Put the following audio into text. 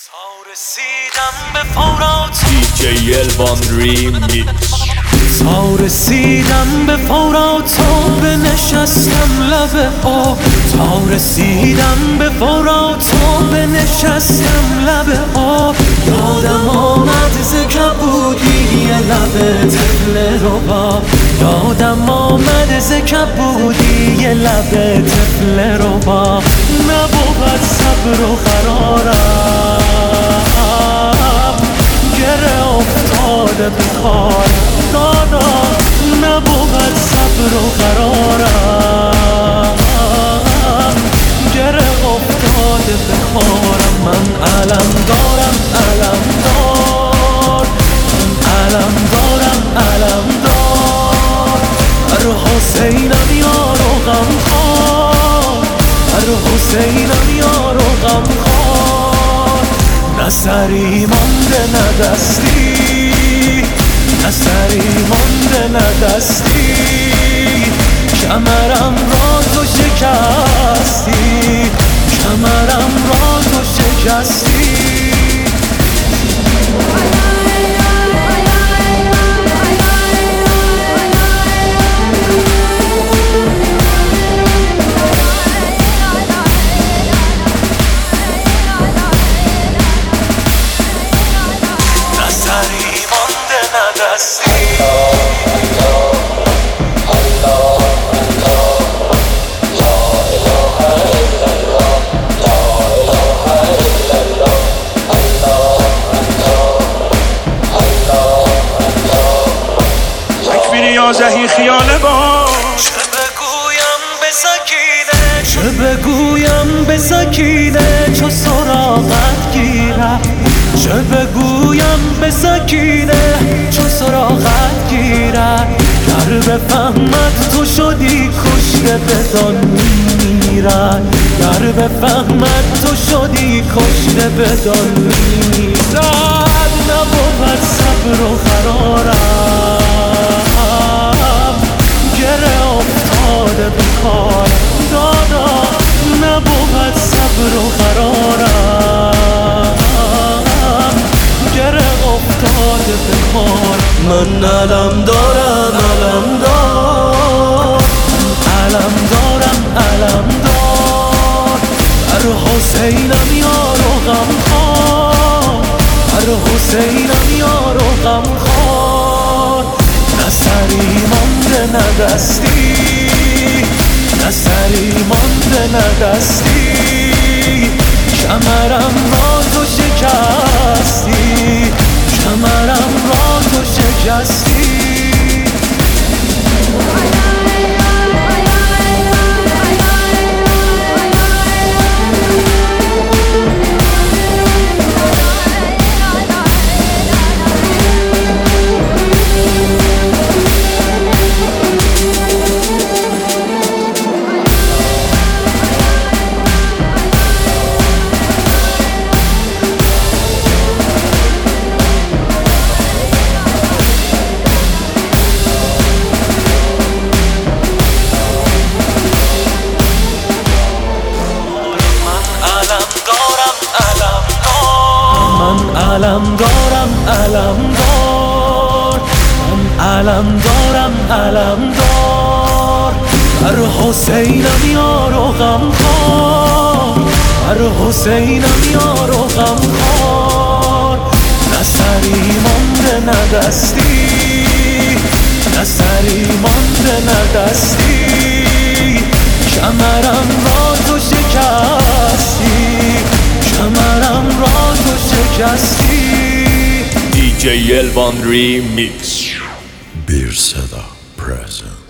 تا رسیدم به فورات دیجی الوان ریمیکس. تا رسیدم به فورات بنشستم لب آب. تا رسیدم به فورات بنشستم لب آب. یادم آمد ز کبودی لب طفل رباب. یادم آمد ز کبودی لب طفل رباب. نبود صبر و قرارم، گره افتاده به کارم. دادا نبود صبر و قرارم، گره افتاده به کارم. من علم دارم علم دار، من علم دارم علم دار. هر حسینم یار و غم خوار، هر حسینم یار و غم خوار. نه سری مانده نه دستی، نه سری مانده نه دستی. کمرم را تو شکستی، کمرم را تو شکستی. نه سری مانده نه دستی. زهی خیال با چه بگویم به سکینه، چه بگویم به سکینه چو سراغت گیرم. چه بگویم به سکینه چو سراغت گیرم. گر بفهمد تو شدی کشته بدان میمیرد. گر بفهمد تو شدی کشته بدان میمیرد. نبود صبر و قرارم، گره افتاده به کارم. دادا نبود صبر و قرارم، گره افتاده به کارم. من علم دارم علم دار، علم دارم علم دار. هر حسینم یار و غم خوار، هر حسینم یار و غم خوار. نه سری مانده نه دستی، نه سری مانده نه دستی. کمرم را تو شکستی، کمرم را تو شکستی. علم دارم علم دار، من علم دارم علم دار. هر حسینم یار و غم خوار، هر حسینم یار و غم خوار. نه سری مانده نه دستی، نه سری مانده نه دستی. کمرم را تو شکستی، کمرم را تو شکستی. دیجی الوان ریمیکس. Bir Seda present.